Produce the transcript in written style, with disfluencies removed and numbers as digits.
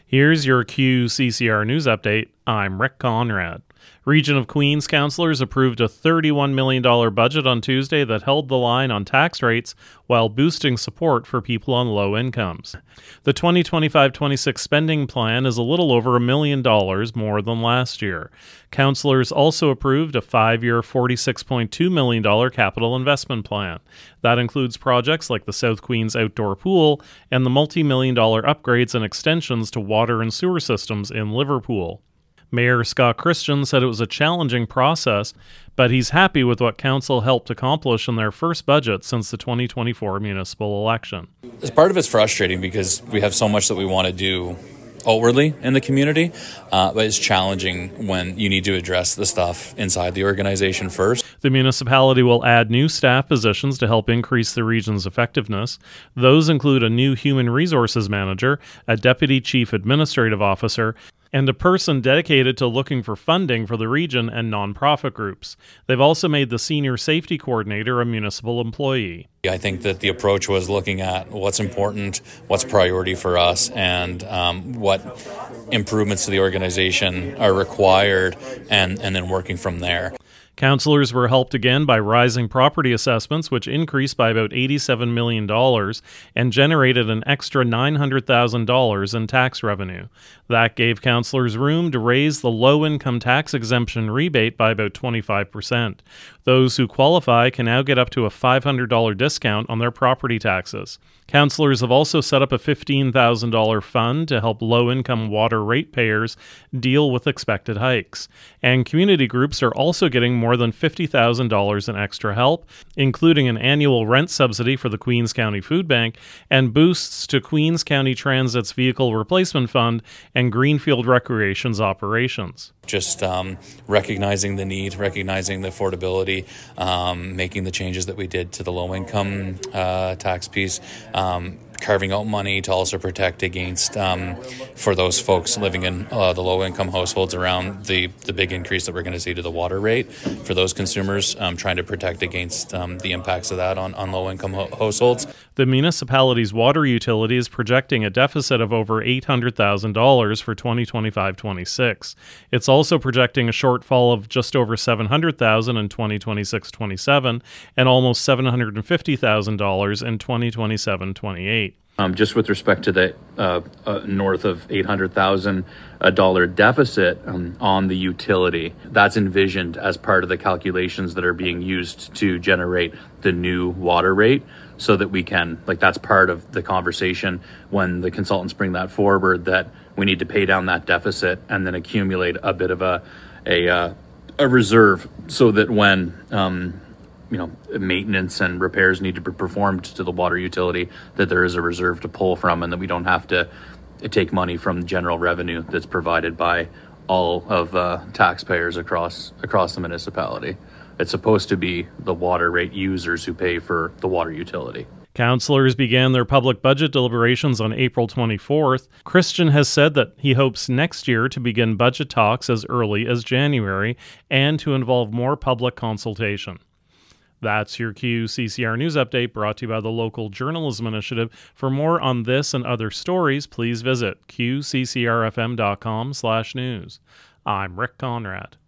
Here's your QCCR News Update. I'm Rick Conrad. Region of Queens councillors approved a $31 million budget on Tuesday that held the line on tax rates while boosting support for people on low incomes. The 2025-26 spending plan is a little over $1 million more than last year. Councillors also approved a 5-year $46.2 million capital investment plan. That includes projects like the South Queens outdoor pool and the multi-million-dollar upgrades and extensions to water and sewer systems in Liverpool. Mayor Scott Christian said it was a challenging process, but he's happy with what council helped accomplish in their first budget since the 2024 municipal election. As part of it's frustrating because we have so much that we want to do outwardly in the community, but it's challenging when you need to address the stuff inside the organization first. The municipality will add new staff positions to help increase the region's effectiveness. Those include a new human resources manager, a deputy chief administrative officer, and a person dedicated to looking for funding for the region and nonprofit groups. They've also made the senior safety coordinator a municipal employee. I think that the approach was looking at what's important, what's priority for us, and what improvements to the organization are required, and then working from there. Councillors were helped again by rising property assessments, which increased by about $87 million and generated an extra $900,000 in tax revenue. That gave councillors room to raise the low-income tax exemption rebate by about 25%. Those who qualify can now get up to a $500 discount on their property taxes. Councillors have also set up a $15,000 fund to help low-income water ratepayers deal with expected hikes. And community groups are also getting more than $50,000 in extra help, including an annual rent subsidy for the Queens County Food Bank and boosts to Queens County Transit's Vehicle Replacement Fund and Greenfield Recreation's operations. Just recognizing the need, recognizing the affordability, making the changes that we did to the low-income tax piece, carving out money to also protect against, for those folks living in the low-income households, around the big increase that we're going to see to the water rate for those consumers, trying to protect against the impacts of that on low-income households. The municipality's water utility is projecting a deficit of over $800,000 for 2025-26. It's also projecting a shortfall of just over $700,000 in 2026-27 and almost $750,000 in 2027-28. Just with respect to the north of $800,000 deficit on the utility, that's envisioned as part of the calculations that are being used to generate the new water rate, so that we can, that's part of the conversation when the consultants bring that forward, that we need to pay down that deficit and then accumulate a bit of a reserve, so that when maintenance and repairs need to be performed to the water utility, that there is a reserve to pull from, and that we don't have to take money from general revenue that's provided by all of taxpayers across the municipality. It's supposed to be the water rate users who pay for the water utility. Councillors began their public budget deliberations on April 24th. Christian has said that he hopes next year to begin budget talks as early as January and to involve more public consultation. That's your QCCR News Update, brought to you by the Local Journalism Initiative. For more on this and other stories, please visit qccrfm.com/news. I'm Rick Conrad.